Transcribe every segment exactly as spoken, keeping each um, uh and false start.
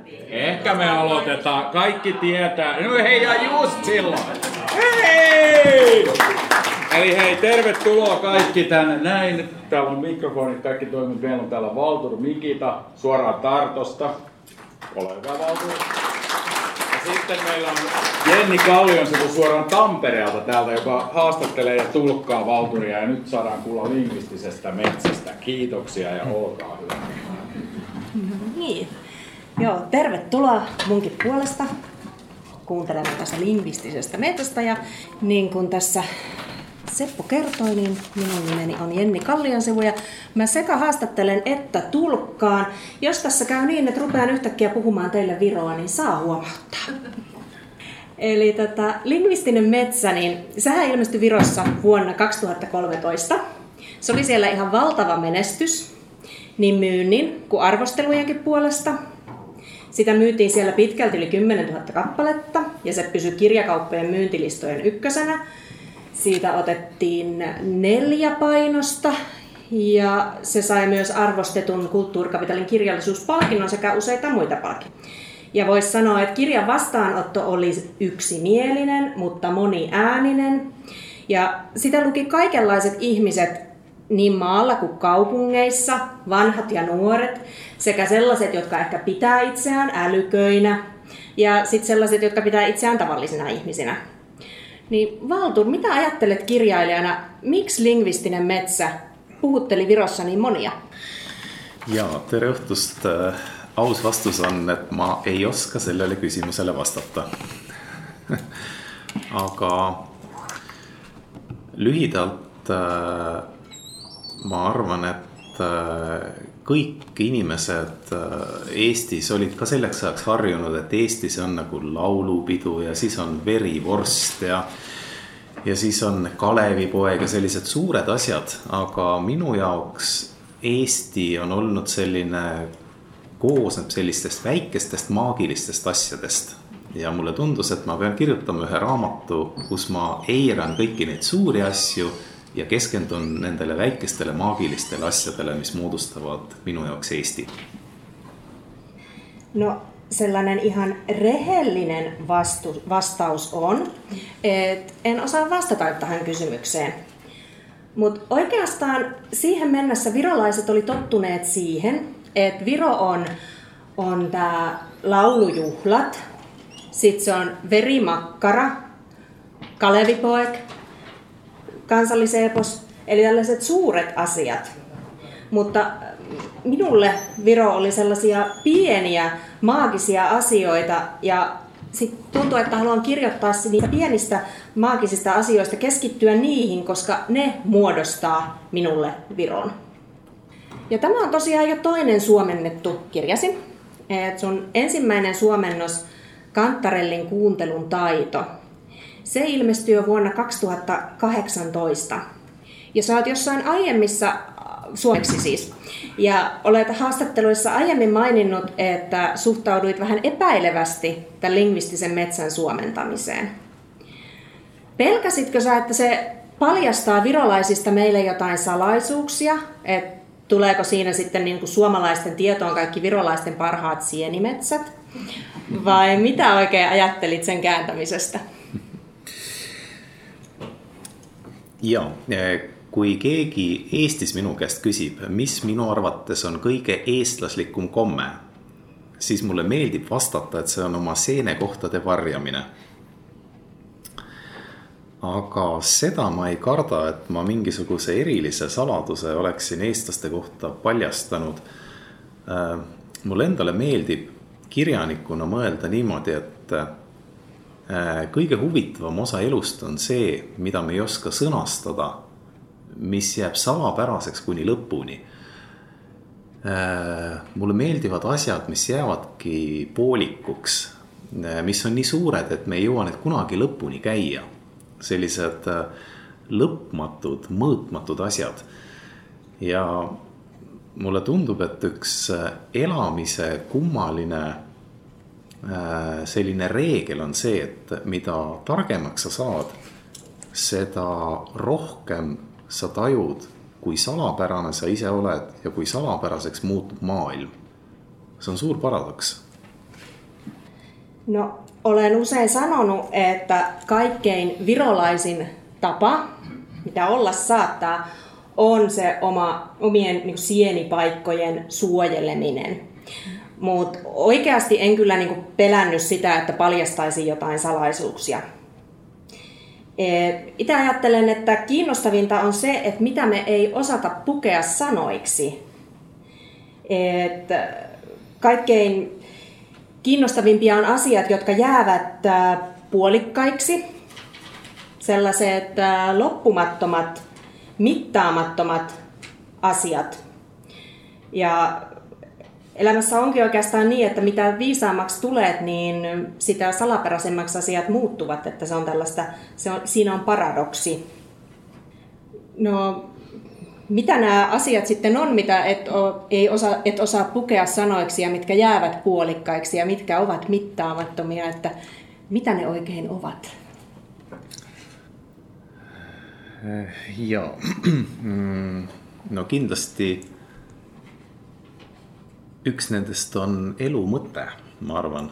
Ehkä me aloitetaan. Kaikki tietää. No hei, ja just silloin. Hei! Eli hei, tervetuloa kaikki tänne näin. Täällä on mikrofonit, kaikki toimii. Meillä on täällä Valtur Mikita suoraan Tartosta. Ole hyvä, Valtur. Ja sitten meillä on Jenni Kallionsetu suoraan Tampereelta täältä, joka haastattelee ja tulkkaa Valturia. Ja nyt saadaan kuulla lingvistisestä metsästä. Kiitoksia ja olkaa hyvä. No niin. Joo, tervetuloa munkin puolesta kuuntelemaan tästä lingvistisestä metsästä. Ja niin kuin tässä Seppo kertoi, niin minun nimeni on Jenni Kallionsevu ja mä sekä haastattelen että tulkkaan. Jos tässä käy niin, että rupean yhtäkkiä puhumaan teille viroa, niin saa huomauttaa. Eli tätä lingvistinen metsä, niin sehän ilmestyi Virossa vuonna kaksituhattakolmetoista. Se oli siellä ihan valtava menestys, niin myynnin kuin arvostelujenkin puolesta. Sitä myytiin siellä pitkälti yli kymmenentuhatta kappaletta ja se pysyi kirjakauppojen myyntilistojen ykkösenä. Siitä otettiin neljä painosta ja se sai myös arvostetun Kulttuurikapitalin kirjallisuuspalkinnon sekä useita muita palkintoja. Ja voisi sanoa, että kirjan vastaanotto oli yksimielinen, mutta moniääninen. Ja sitä luki kaikenlaiset ihmiset niin maalla kuin kaupungeissa, vanhat ja nuoret, sekä sellaiset, jotka ehkä pitää itseään älyköinä, ja sitten sellaiset, jotka pitää itseään tavallisina ihmisinä. Niin Valtur, mitä ajattelet kirjailijana, miksi lingvistinen metsä puhutteli Virossa niin monia? Jaa, tere õhtust. Aus vastus on, että ma ei oska sellele kysymyselle vastata. Aga lühidalt ma arvan, että kõik inimesed Eestis olid ka selleks ajaks harjunud, et Eestis on nagu laulupidu ja siis on verivorst ja, ja siis on Kalevipoeg ja sellised suured asjad. Aga minu jaoks Eesti on olnud selline, koosneb sellistest väikestest maagilistest asjadest. Ja mulle tundus, et ma pean kirjutama ühe raamatu, kus ma eiran kõiki neid suuri asju ja keskendun nendele väikestele maagilistele asjadele, mis moodustavad minu jaoks Eesti. No sellainen ihan rehellinen vastu, vastaus on, että en osaa vastata tähän kysymykseen. Mutta oikeastaan siihen mennessä virolaiset oli tottuneet siihen, että Viro on, on tää laulujuhlat, sitten se on verimakkara, Kalevipoeg, kansallisepos, eli tällaiset suuret asiat. Mutta minulle Viro oli sellaisia pieniä maagisia asioita ja sitten tuntuu, että haluan kirjoittaa niistä pienistä maagisista asioista, keskittyä niihin, koska ne muodostaa minulle Viron. Ja tämä on tosiaan jo toinen suomennettu kirjasi. Et sun ensimmäinen suomennos Kantarellin kuuntelun taito. Se ilmestyi jo vuonna kaksituhattakahdeksantoista. Ja sä oot jossain aiemmissa, suomeksi siis, ja olet haastatteluissa aiemmin maininnut, että suhtauduit vähän epäilevästi tämän lingvistisen metsän suomentamiseen. Pelkäsitkö sä, että se paljastaa virolaisista meille jotain salaisuuksia? Että tuleeko siinä sitten niin kuin suomalaisten tietoon kaikki virolaisten parhaat sienimetsät? Vai mitä oikein ajattelit sen kääntämisestä? Joo, kui keegi Eestis minu käest küsib, mis minu arvates on kõige eestlaslikum komme, siis mulle meeldib vastata, et see on oma seenekohtade varjamine. Aga seda ma ei karda, et ma mingisuguse erilise saladuse oleksin eestlaste kohta paljastanud. Mulle endale meeldib kirjanikuna mõelda niimoodi, et kõige huvitavam osa elust on see, mida me ei oska sõnastada, mis jääb salapäraseks kuni lõpuni. Mulle meeldivad asjad, mis jäävadki poolikuks, mis on nii suured, et me ei jõua need kunagi lõpuni käia. Sellised lõpmatud, mõõtmatud asjad. Ja mulle tundub, et üks elamise kummaline selline reegel on see, et mida targemaks sa saad, seda rohkem sa tajud, kui salapärane sa ise oled ja kui salapäraseks muutub maailm. See on suur paradoks. No, olen usein sanonut, että kaikkein virolaisin tapa, mitä olla saattaa, on se oma, omien niin kuin sienipaikkojen suojeleminen. Mutta oikeasti en kyllä niin kuin pelännyt sitä, että paljastaisin jotain salaisuuksia. Itse ajattelen, että kiinnostavinta on se, että mitä me ei osata pukea sanoiksi. Et kaikkein kiinnostavimpia on asiat, jotka jäävät puolikkaiksi. Sellaiset loppumattomat, mittaamattomat asiat. Ja elämässä onkin oikeastaan niin, että mitä viisaammaksi tulet, niin sitä salaperäisemmäksi asiat muuttuvat. Että se on tällaista, se on, siinä on paradoksi. No, mitä nämä asiat sitten on, mitä et, o, ei osa, et osaa pukea sanoiksi ja mitkä jäävät puolikkaiksi ja mitkä ovat mittaamattomia, että mitä ne oikein ovat? Eh, joo. No kindlasti yksi nendest on elu mõte, ma arvan.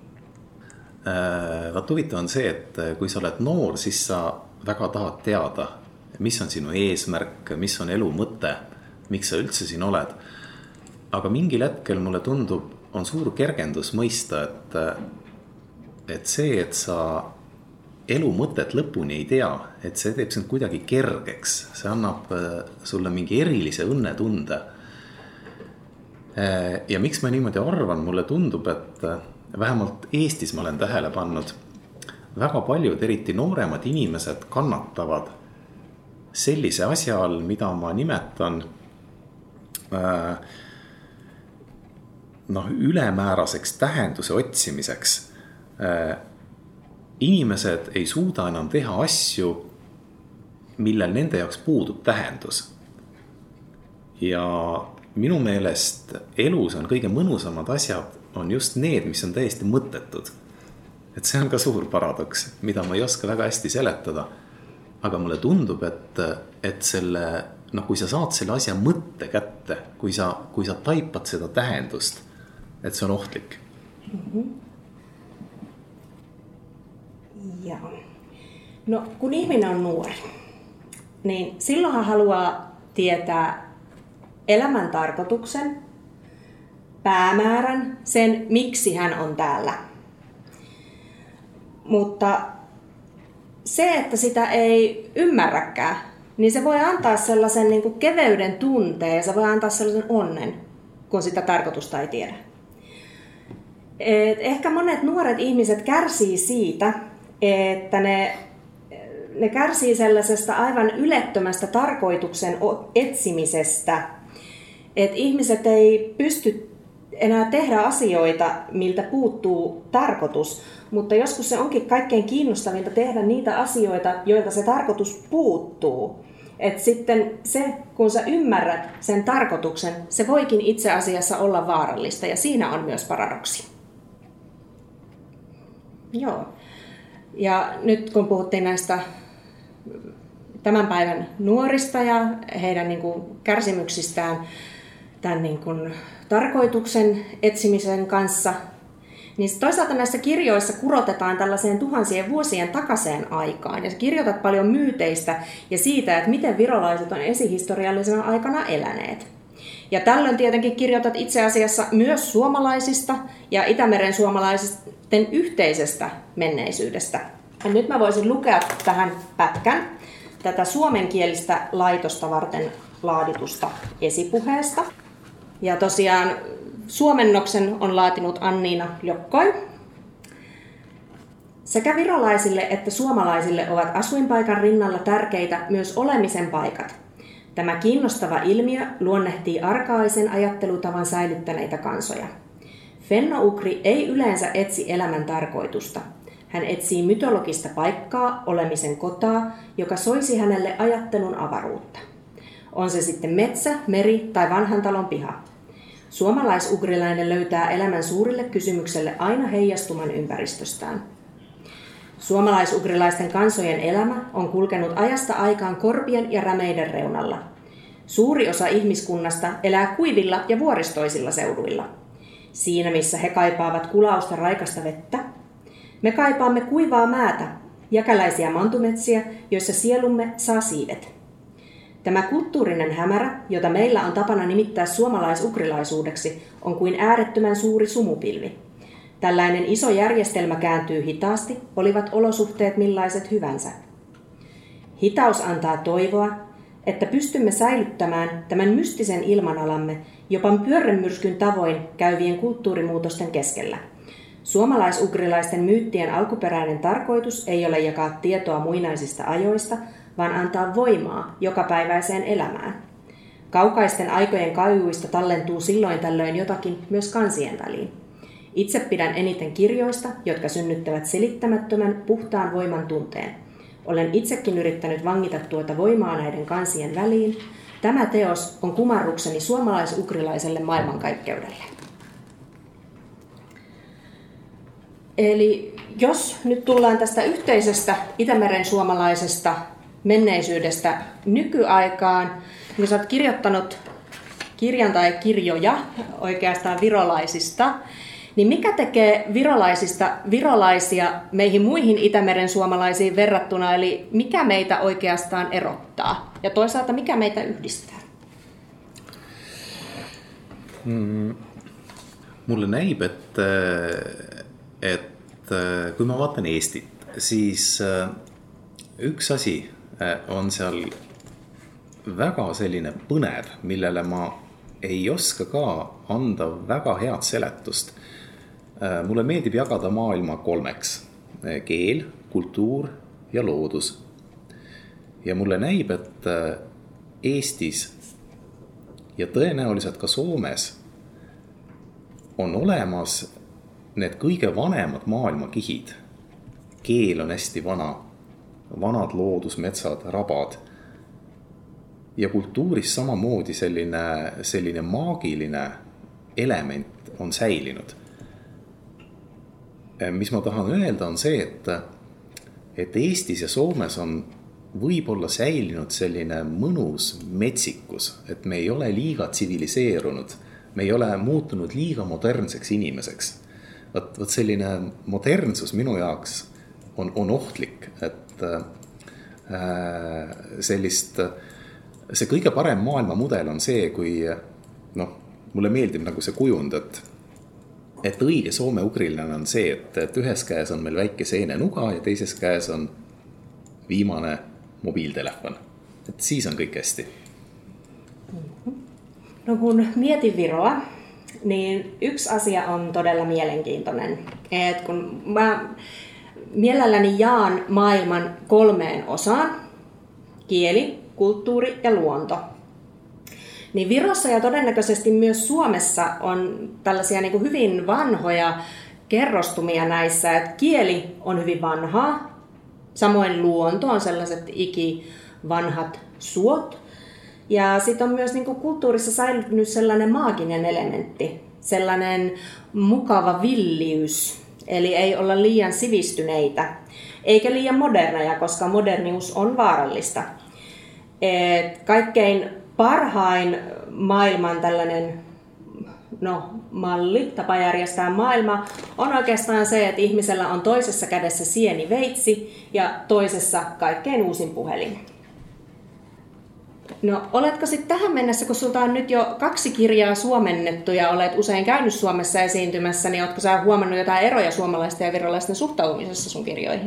Vaat huvitav on see, et kui sa oled noor, siis sa väga tahad teada, mis on sinu eesmärk, mis on elu mõte, miks sa üldse siin oled. Aga mingil hetkel mulle tundub, on suur kergendus mõista, et, et see, et sa elu mõtet lõpuni ei tea, et see teeb sind kuidagi kergeks. See annab sulle mingi erilise õnnetunde. Ja miks ma niimoodi arvan, mulle tundub, et vähemalt Eestis ma olen tähele pannud, väga paljud, eriti nooremad inimesed kannatavad sellise asja all, mida ma nimetan noh, ülemääraseks tähenduse otsimiseks. Inimesed ei suuda enam teha asju, millel nende jaoks puudub tähendus. Ja minu meelest elus on kõige mõnusamad asjad on just need, mis on täiesti mõttetud. Et see on ka suur paradoks, mida ma ei oska väga hästi seletada. Aga mulle tundub, et, et selle, no, kui sa saad selle asja mõtte kätte, kui sa, kui sa taipad seda tähendust, et see on ohtlik. Mm-hmm. Ja. No, kun ihminen on nuori, niin silloin hän haluaa tietää elämän tarkoituksen, päämäärän, sen miksi hän on täällä. Mutta se, että sitä ei ymmärräkään, niin se voi antaa sellaisen niin kuin keveyden tunteen ja se voi antaa sellaisen onnen, kun sitä tarkoitusta ei tiedä. Et ehkä monet nuoret ihmiset kärsii siitä, että ne, ne kärsii sellaisesta aivan ylettömästä tarkoituksen etsimisestä. Että ihmiset ei pysty enää tehdä asioita, miltä puuttuu tarkoitus, mutta joskus se onkin kaikkein kiinnostavinta tehdä niitä asioita, joilta se tarkoitus puuttuu. Et sitten se, kun sä ymmärrät sen tarkoituksen, se voikin itse asiassa olla vaarallista ja siinä on myös paradoksi. Joo. Ja nyt kun puhuttiin näistä tämän päivän nuorista ja heidän niin kuin kärsimyksistään tämän niin kuin tarkoituksen etsimisen kanssa, niin toisaalta näissä kirjoissa kurotetaan tällaiseen tuhansien vuosien takaiseen aikaan. Ja sä kirjoitat paljon myyteistä ja siitä, että miten virolaiset on esihistoriallisena aikana eläneet. Ja tällöin tietenkin kirjoitat itse asiassa myös suomalaisista ja Itämeren suomalaisten yhteisestä menneisyydestä. Ja nyt mä voisin lukea tähän pätkän tätä suomenkielistä laitosta varten laaditusta esipuheesta. Ja tosiaan suomennoksen on laatinut Anniina Jokkoi. Sekä virolaisille että suomalaisille ovat asuinpaikan rinnalla tärkeitä myös olemisen paikat. Tämä kiinnostava ilmiö luonnehtii arkaisen ajattelutavan säilyttäneitä kansoja. Fenno-ugri ei yleensä etsi elämän tarkoitusta. Hän etsii mytologista paikkaa, olemisen kotaa, joka soisi hänelle ajattelun avaruutta. On se sitten metsä, meri tai vanhan talon piha. Suomalaisugrilainen löytää elämän suurille kysymykselle aina heijastuman ympäristöstään. Suomalaisugrilaisten kansojen elämä on kulkenut ajasta aikaan korpien ja rämeiden reunalla. Suuri osa ihmiskunnasta elää kuivilla ja vuoristoisilla seuduilla. Siinä missä he kaipaavat kulausta raikasta vettä, Me kaipaamme kuivaa määtä, jäkäläisiä mantumetsiä, joissa sielumme saa siivet. Tämä kulttuurinen hämärä, jota meillä on tapana nimittää suomalais-ukrilaisuudeksi, on kuin äärettömän suuri sumupilvi. Tällainen iso järjestelmä kääntyy hitaasti, olivat olosuhteet millaiset hyvänsä. Hitaus antaa toivoa, että pystymme säilyttämään tämän mystisen ilmanalamme jopa pyörremyrskyn tavoin käyvien kulttuurimuutosten keskellä. Suomalais-ukrilaisten myyttien alkuperäinen tarkoitus ei ole jakaa tietoa muinaisista ajoista, vaan antaa voimaa jokapäiväiseen elämään. Kaukaisten aikojen kaivuista tallentuu silloin tällöin jotakin myös kansien väliin. Itse pidän eniten kirjoista, jotka synnyttävät selittämättömän, puhtaan voiman tunteen. Olen itsekin yrittänyt vangita tuota voimaa näiden kansien väliin. Tämä teos on kumarrukseni suomalais-ukrilaiselle maailmankaikkeudelle. Eli jos nyt tullaan tästä yhteisestä Itämeren suomalaisesta menneisyydestä nykyaikaan, niin sä oot kirjoittanut kirjan tai kirjoja oikeastaan virolaisista, niin mikä tekee virolaisista virolaisia meihin muihin Itämeren suomalaisiin verrattuna, eli mikä meitä oikeastaan erottaa ja toisaalta mikä meitä yhdistää? Mm, mulle näib, et, et kui ma vaatan Eestit, siis üks asi on seal väga selline põnev, millele ma ei oska ka anda väga head seletust. Mulle meeldib jagada maailma kolmeks: keel, kultuur ja loodus. Ja mulle näib, et Eestis ja tõenäoliselt ka Soomes on olemas need kõige vanemad maailmakihid. Keel on hästi vana, vanad loodusmetsad, rabad. Ja kultuuris samamoodi selline, selline maagiline element on säilinud. Mis ma tahan öelda on see, et, et Eestis ja Soomes on võib-olla säilinud selline mõnus metsikus, et me ei ole liiga tsiviliseerunud, me ei ole muutunud liiga modernseks inimeseks. Võt, võt selline modernsus minu jaoks on, on ohtlik, et äh, sellist, see kõige parem maailmamudel on see, kui noh, mulle meeldib nagu see kujund, et et õige soome-ukrilane on see, et, et ühes käes on meil väike seenenuga ja teises käes on viimane mobiiltelefon. Et siis on kõik hästi. No kun mietin Viroa, niin yksi asia on todella mielenkiintoinen. Et kun mä mielelläni jaan maailman kolmeen osaan: kieli, kulttuuri ja luonto. Niin Virossa ja todennäköisesti myös Suomessa on tällaisia niin kuin hyvin vanhoja kerrostumia näissä, että kieli on hyvin vanhaa, samoin luonto on sellaiset ikivanhat suot, ja sitten on myös niin kuin kulttuurissa säilynyt sellainen maaginen elementti, sellainen mukava villiys, eli ei olla liian sivistyneitä, eikä liian moderneja, koska modernius on vaarallista. Et kaikkein parhain maailman tällainen no, malli, tapa järjestää maailma, on oikeastaan se, että ihmisellä on toisessa kädessä sieniveitsi ja toisessa kaikkein uusin puhelin. No, oletko sitten tähän mennessä, kun sulta on nyt jo kaksi kirjaa suomennettu ja olet usein käynyt Suomessa esiintymässä, niin oletko sä huomannut jotain eroja suomalaisten ja virolaisten suhtautumisessa sun kirjoihin?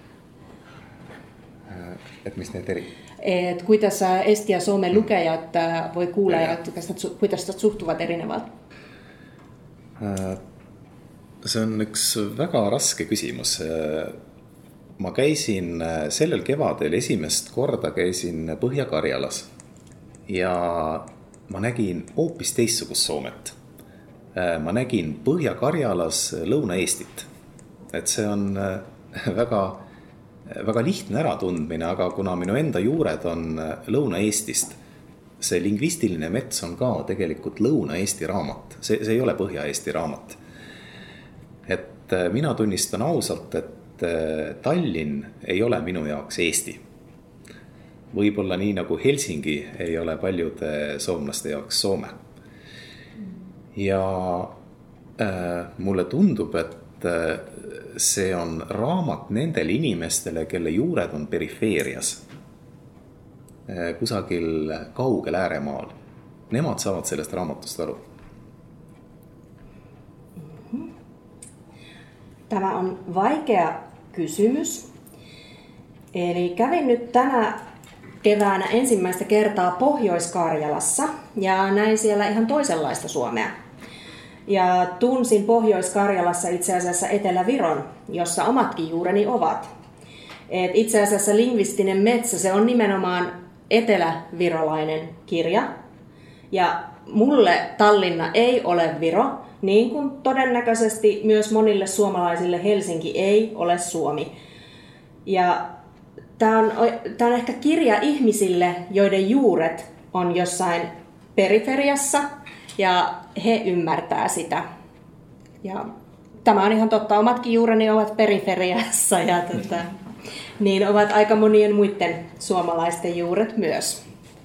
Et mistä ne eri? Et kuidas eesti ja soome lukejat voi kuulla ja kuidas nad suhtuvad erinevalt? See on üks väga raske küsimus. Ma käisin sellel kevadel esimest korda käisin Põhja-Karjalas ja ma nägin hoopis teistsugust Soomet. Ma nägin Põhja-Karjalas Lõuna-Eestit. Et see on väga väga lihtne äratundmine, aga kuna minu enda juured on Lõuna-Eestist, see lingvistiline mets on ka tegelikult Lõuna-Eesti raamat. See, see ei ole Põhja-Eesti raamat. Et mina tunnistan ausalt, et Tallinn ei ole minu jaoks Eesti. Võib-olla nii nagu Helsingi ei ole paljude soomlaste jaoks Soome. Ja äh, mulle tundub, et see on raamat nendele inimestele, kelle juured on perifeerias, kusagil kaugel ääremaal. Nemad saavad sellest raamatust aru. Tämä on vaikea kysymys. Eli kävin nyt tänä keväänä ensimmäistä kertaa Pohjois-Karjalassa ja näin siellä ihan toisenlaista Suomea. Ja tunsin Pohjois-Karjalassa itse asiassa Etelä-Viron, jossa omatkin juureni ovat. Et itse asiassa Lingvistinen metsä, se on nimenomaan etelävirolainen kirja. Ja mulle Tallinna ei ole Viro, niin kuin todennäköisesti myös monille suomalaisille Helsinki ei ole Suomi. Ja tämä on, tämä on ehkä kirja ihmisille, joiden juuret on jossain periferiassa ja he ymmärtää sitä. Ja tämä on ihan totta, omatkin juureni ovat periferiassa ja tota, niin ovat aika monien muiden suomalaisten juuret myös.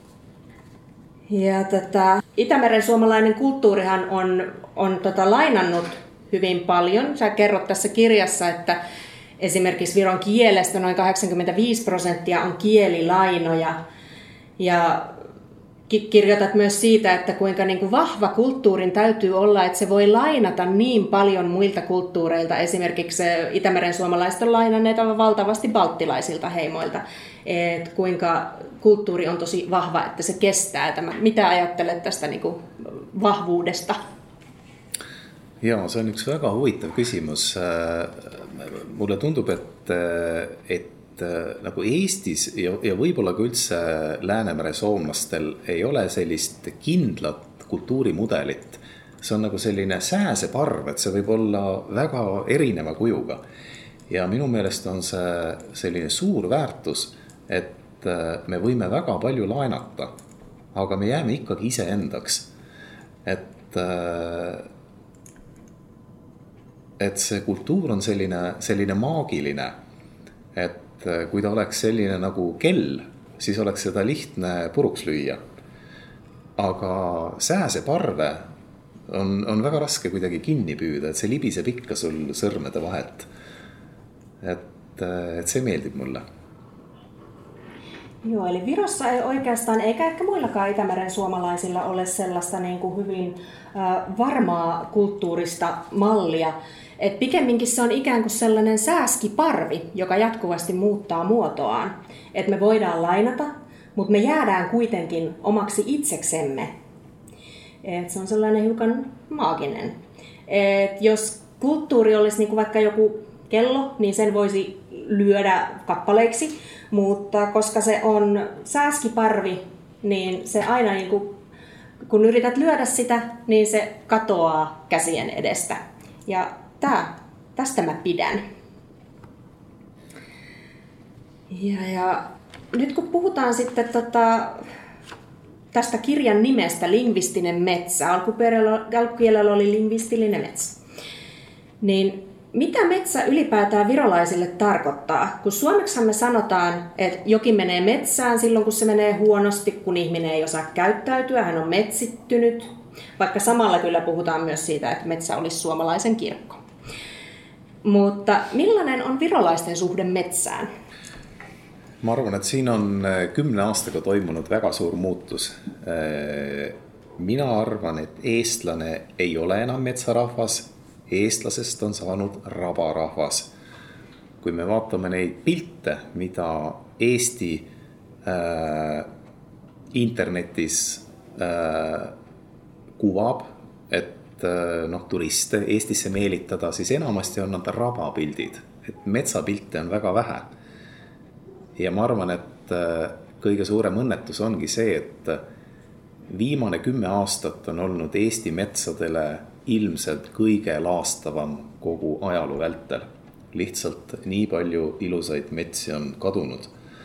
Ja tota, Itämeren suomalainen kulttuurihan on, on tota, lainannut hyvin paljon. Sä kerrot tässä kirjassa, että esimerkiksi Viron kielestä noin kahdeksankymmentäviisi prosenttia on kielilainoja. Ja kirjoitat myös siitä, että kuinka niin kuin vahva kulttuurin täytyy olla, että se voi lainata niin paljon muilta kulttuureilta. Esimerkiksi Itämeren suomalaiset on lainanneet valtavasti balttilaisilta heimoilta. Et kuinka kulttuuri on tosi vahva, että se kestää tämä. Mitä ajattelet tästä niin kuin vahvuudesta? Joo, se on yksi väga huvitav küsimus. Mulle tundub, et, et nagu Eestis ja, ja võib-olla ka üldse Läänemere soomlastel ei ole sellist kindlat kultuurimudelit. See on nagu selline sääseparv, et see võib olla väga erineva kujuga. Ja minu meelest on see selline suur väärtus, et me võime väga palju laenata, aga me jääme ikkagi iseendaks. Et, et see kultuur on selline, selline maagiline, et kui ta oleks selline nagu kell, siis oleks seda lihtne puruks lüüa. Aga sääseparve on, on väga raske kuidagi kinni püüda, et see libiseb ikka sul sõrmede vahet. Et, et se meeldib mulle. Joo, eli Virossa ei oikeastaan, eikä ehkä muillakaan Itämeren suomalaisilla ole sellaista niin kuin hyvin äh, varmaa kulttuurista mallia. Et pikemminkin se on ikään kuin sellainen sääskiparvi, joka jatkuvasti muuttaa muotoaan. Et me voidaan lainata, mutta me jäädään kuitenkin omaksi itseksemme. Et se on sellainen hiukan maaginen. Et jos kulttuuri olisi niin kuin vaikka joku kello, niin sen voisi lyödä kappaleiksi. Mutta koska se on sääskiparvi, niin se aina niin kuin, kun yrität lyödä sitä, niin se katoaa käsien edestä. Ja tää, tästä mä pidän. Ja, ja nyt kun puhutaan sitten tota, tästä kirjan nimestä Lingvistinen metsä, alkukielellä oli lingvistillinen metsä, niin mitä metsä ylipäätään virolaisille tarkoittaa? Kun suomeksihan me sanotaan, että jokin menee metsään silloin, kun se menee huonosti, kun ihminen ei osaa käyttäytyä, hän on metsittynyt. Vaikka samalla kyllä puhutaan myös siitä, että metsä olisi suomalaisen kirkko. Mutta millainen on virolaisten suhde metsään? Ma arvan, et siin on kümne aastaga toimunud väga suur muutus. Mina arvan, et eestlane ei ole enam metsarahvas. Eestlasest on saanud rabarahvas. Kui me vaatame neid pilte, mida Eesti äh, internetis äh, kuvab, et äh, noh, turiste Eestisse meelitada, siis enamasti on nad rabapildid. Et metsapilte on väga vähe. Ja ma arvan, et äh, kõige suurem õnnetus ongi see, et viimane kümme aastat on olnud Eesti metsadele ilmselt kõige laastavam kogu ajaloo vältel. Lihtsalt nii palju ilusaid metsi on kadunud.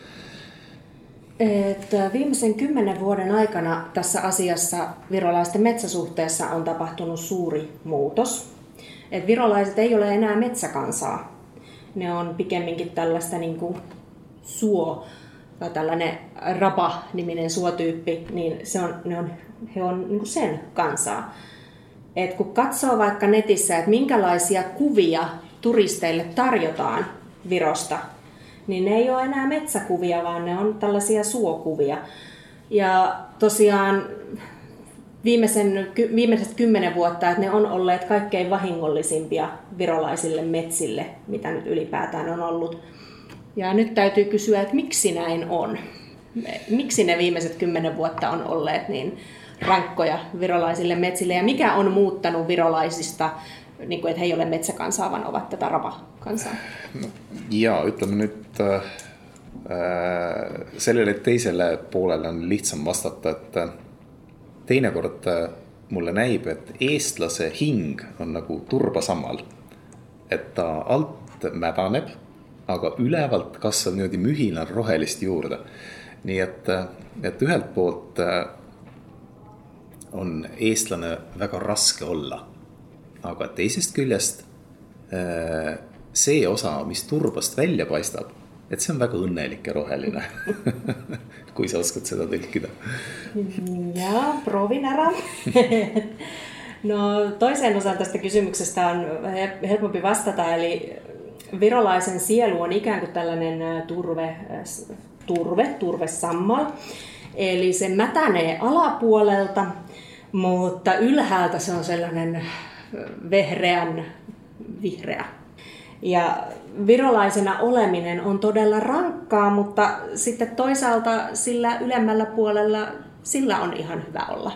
Et viimeisen kymmenen vuoden aikana tässä asiassa virolaisten metsäsuhteessa on tapahtunut suuri muutos. Et virolaiset ei ole enää metsäkansaa. Ne on pikemminkin tällaista niin kuin suo, tai tällainen rapa-niminen suotyyppi, niin se on, ne on, he on niin kuin sen kansaa. Et kun katsoo vaikka netissä, että minkälaisia kuvia turisteille tarjotaan Virosta, niin ne ei ole enää metsäkuvia, vaan ne on tällaisia suokuvia. Ja tosiaan viimeisen, viimeiset kymmenen vuotta, että ne on olleet kaikkein vahingollisimpia virolaisille metsille, mitä nyt ylipäätään on ollut. Ja nyt täytyy kysyä, että miksi näin on? Miksi ne viimeiset kymmenen vuotta on olleet niin rankkoja virolaisille metsille? Ja mikä on muuttanut virolaisista, niin kuin, että he ei ole metsäkansaa, vaan ovat tätä ravakansaa? No, jaa, ütleme nyt äh, sellele teisele poolele on lihtsam vastata, et teinekord mulle näib, et eestlase hing on nagu turbasammal. Et ta alt mädaneb, aga ülevalt kasvab niimoodi mühinal rohelist juurde. Nii et, et ühelt poolt on eestlane väga raske olla, aga teisest küljest see osa, mis turbast välja paistab, et see on väga õnnelik ja roheline, kui sa oskad seda tõlkida. Ja, proovin ära. No, toiseen osaan tästä kysymyksestä on helpompi vastata, eli virolaisen sielu on ikään kuin tällainen turve, turve, turvesammal. Eli se mätänee alapuolelta, mutta ylhäältä se on sellainen vehreän, vihreä. Ja virolaisena oleminen on todella rankkaa, mutta sitten toisaalta sillä ylemmällä puolella sillä on ihan hyvä olla.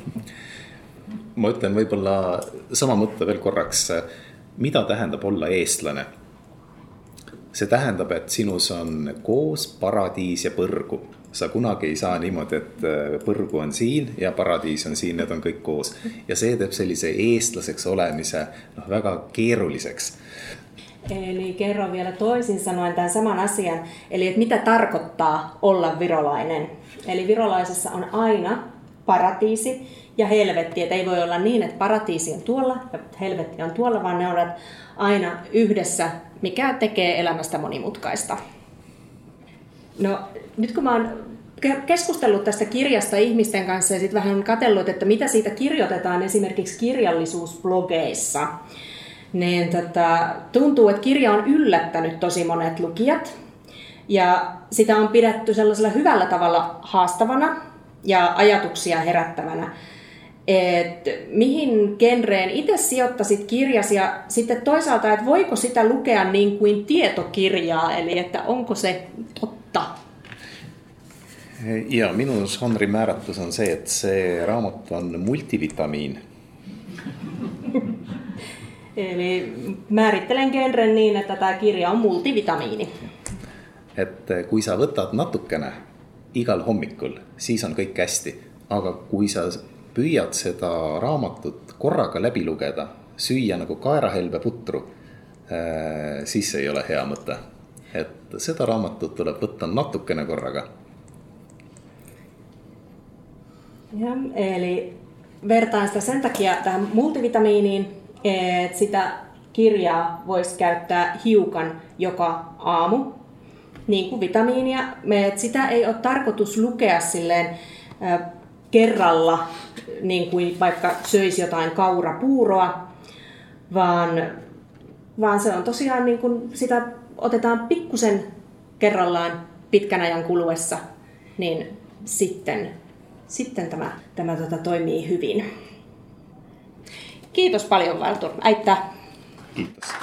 Ma ütlen võib-olla sama mõtte veel korraks, mida tähendab olla eestlane. See tähendab, et sinus on koos paradiis ja põrgu. Sa kunagi ei saa niimoodi, et põrgu on siin ja paradiis on siin, need on kõik koos. Ja see teeb sellise eestlaseks olemise no, väga keeruliseks. Eli kerron vielä toisin sanoen tämän saman asian, eli että mitä tarkoittaa olla virolainen. Eli virolaisessa on aina paratiisi ja helvetti, että ei voi olla niin, että paratiisi on tuolla ja helvetti on tuolla, vaan ne on aina yhdessä, mikä tekee elämästä monimutkaista. No, nyt kun mä oon keskustellut tästä kirjasta ihmisten kanssa ja sitten vähän katsellut, että mitä siitä kirjoitetaan esimerkiksi kirjallisuusblogeissa, niin tota, tuntuu, että kirja on yllättänyt tosi monet lukijat ja sitä on pidetty sellaisella hyvällä tavalla haastavana ja ajatuksia herättävänä. Et mihin genreen itse sijoittaisit kirjasi ja sitten toisaalta, että voiko sitä lukea niin kuin tietokirjaa, eli että onko se totta? Ja minun žanri määratlus on see, että se raamat on multivitamiin. Eli määrittelen genren niin, että tämä kirja on multivitamiini. Et kui sa võtad natukene igal hommikul, siis on kõik hästi. Aga kui sa püüad seda raamatut korraga läbi lugeda, süüa nagu kaerahelbe putru, siis ei ole hea mõte. Et seda raamatut tuleb võtta natukene korraga. Ja, eli vertaan sitä sen takia tähän multivitamiiniin, että sitä kirjaa voisi käyttää hiukan joka aamu, niin kuin vitamiinia. Että sitä ei ole tarkoitus lukea silleen äh, kerralla, niin kuin vaikka söisi jotain kaurapuuroa, vaan, vaan se on tosiaan niin kuin sitä otetaan pikkusen kerrallaan pitkän ajan kuluessa, niin sitten, sitten tämä, tämä tota, toimii hyvin. Kiitos paljon, Valtur. Aitta. Kiitos.